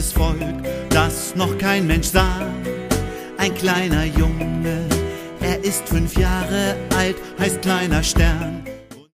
großes Volk, das noch kein Mensch sah. Ein kleiner Junge, er ist 5 Jahre alt, heißt kleiner Stern.